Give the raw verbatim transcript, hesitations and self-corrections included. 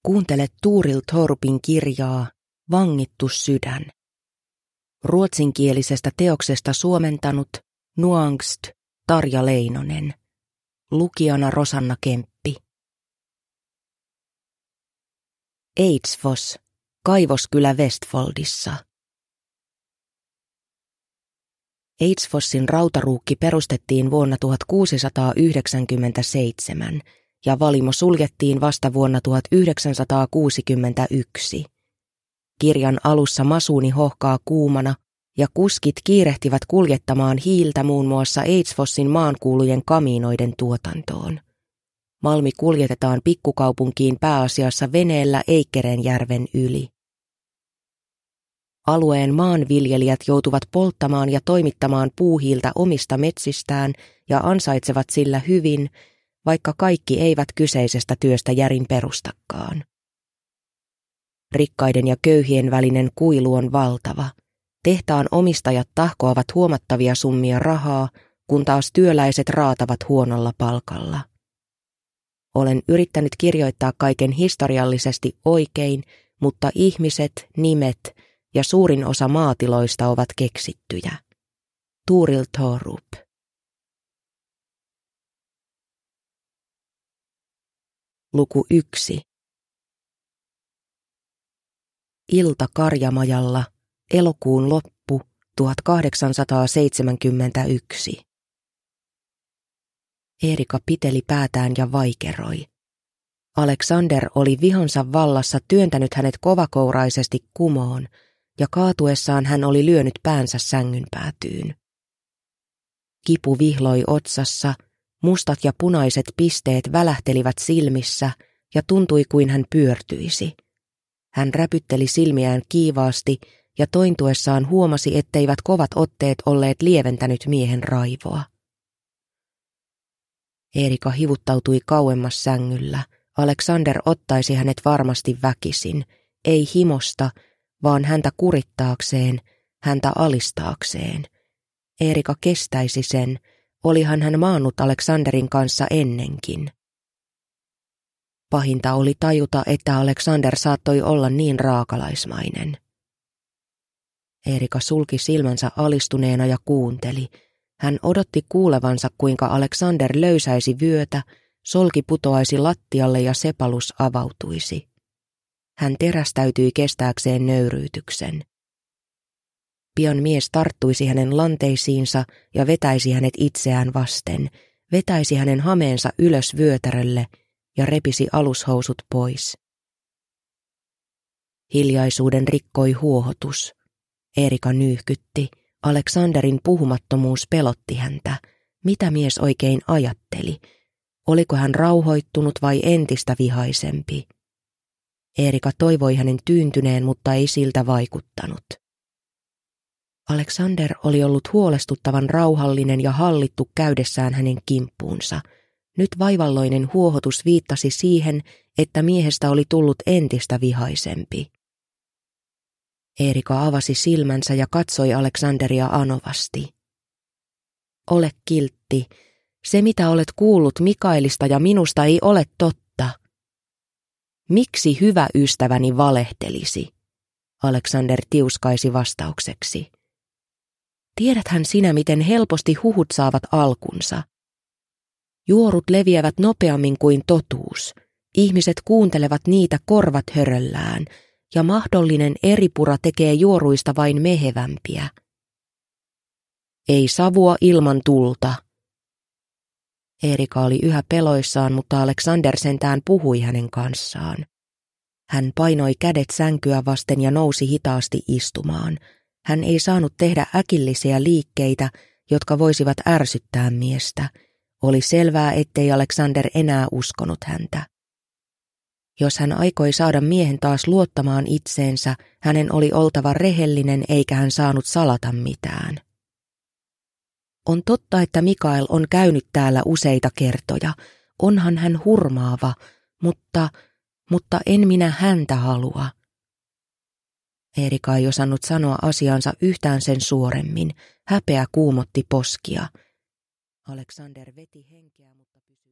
Kuuntele Tuuril Thorupin kirjaa Vangittu sydän. Ruotsinkielisestä teoksesta suomentanut Nuangst Tarja Leinonen. Lukijana Rosanna Kemppi. Eidsvoss, kaivoskylä Vestfoldissa. Eidsvossin rautaruukki perustettiin vuonna tuhatkuusisataayhdeksänkymmentäseitsemän ja valimo suljettiin vasta vuonna tuhatyhdeksänsataakuusikymmentäyksi. Kirjan alussa masuuni hohkaa kuumana ja kuskit kiirehtivät kuljettamaan hiiltä muun muassa Eidsvossin maankuulujen kamiinoiden tuotantoon. Malmi kuljetetaan pikkukaupunkiin pääasiassa veneellä Eikkerenjärven yli. Alueen maanviljelijät joutuvat polttamaan ja toimittamaan puuhiiltä omista metsistään ja ansaitsevat sillä hyvin, vaikka kaikki eivät kyseisestä työstä järin perustakaan. Rikkaiden ja köyhien välinen kuilu on valtava. Tehtaan omistajat tahkoavat huomattavia summia rahaa, kun taas työläiset raatavat huonolla palkalla. Olen yrittänyt kirjoittaa kaiken historiallisesti oikein, mutta ihmiset, nimet ja suurin osa maatiloista ovat keksittyjä. Tuuril Thorup. Luku yksi. Ilta Karjamajalla, elokuun loppu tuhatkahdeksansataaseitsemänkymmentäyksi. Eerika piteli päätään ja vaikeroi. Alexander oli vihonsa vallassa työntänyt hänet kovakouraisesti kumoon, ja kaatuessaan hän oli lyönyt päänsä sängyn päätyyn. Kipu vihloi otsassa, mustat ja punaiset pisteet välähtelivät silmissä ja tuntui kuin hän pyörtyisi. Hän räpytteli silmiään kiivaasti ja tointuessaan huomasi, etteivät kovat otteet olleet lieventänyt miehen raivoa. Eerika hivuttautui kauemmas sängyllä. Alexander ottaisi hänet varmasti väkisin, ei himosta, vaan häntä kurittaakseen, häntä alistaakseen. Eerika kestäisi sen, olihan hän maannut Alexanderin kanssa ennenkin. Pahinta oli tajuta, että Alexander saattoi olla niin raakalaismainen. Eerika sulki silmänsä alistuneena ja kuunteli. Hän odotti kuulevansa, kuinka Alexander löysäisi vyötä, solki putoaisi lattialle ja sepalus avautuisi. Hän terästäytyi kestääkseen nöyryytyksen. Pian mies tarttuisi hänen lanteisiinsa ja vetäisi hänet itseään vasten, vetäisi hänen hameensa ylös vyötärölle ja repisi alushousut pois. Hiljaisuuden rikkoi huohotus. Eerika nyyhkytti. Alexanderin puhumattomuus pelotti häntä. Mitä mies oikein ajatteli? Oliko hän rauhoittunut vai entistä vihaisempi? Eerika toivoi hänen tyyntyneen, mutta ei siltä vaikuttanut. Alexander oli ollut huolestuttavan rauhallinen ja hallittu käydessään hänen kimppuunsa. Nyt vaivalloinen huohotus viittasi siihen, että miehestä oli tullut entistä vihaisempi. Eerika avasi silmänsä ja katsoi Alexanderia anovasti. Ole kiltti. Se, mitä olet kuullut Mikaelista ja minusta, ei ole totta. Miksi hyvä ystäväni valehtelisi? Alexander tiuskaisi vastaukseksi. Tiedäthän sinä, miten helposti huhut saavat alkunsa. Juorut leviävät nopeammin kuin totuus. Ihmiset kuuntelevat niitä korvat höröllään, ja mahdollinen eripura tekee juoruista vain mehevämpiä. Ei savua ilman tulta. Eerika oli yhä peloissaan, mutta Alexander sentään puhui hänen kanssaan. Hän painoi kädet sänkyä vasten ja nousi hitaasti istumaan. Hän ei saanut tehdä äkillisiä liikkeitä, jotka voisivat ärsyttää miestä. Oli selvää, ettei Alexander enää uskonut häntä. Jos hän aikoi saada miehen taas luottamaan itseensä, hänen oli oltava rehellinen eikä hän saanut salata mitään. On totta, että Mikael on käynyt täällä useita kertoja. Onhan hän hurmaava, mutta, mutta en minä häntä halua. Eerika ei osannut sanoa asiansa yhtään sen suoremmin. Häpeä kuumotti poskia. Alexander veti henkeä, mutta pysyi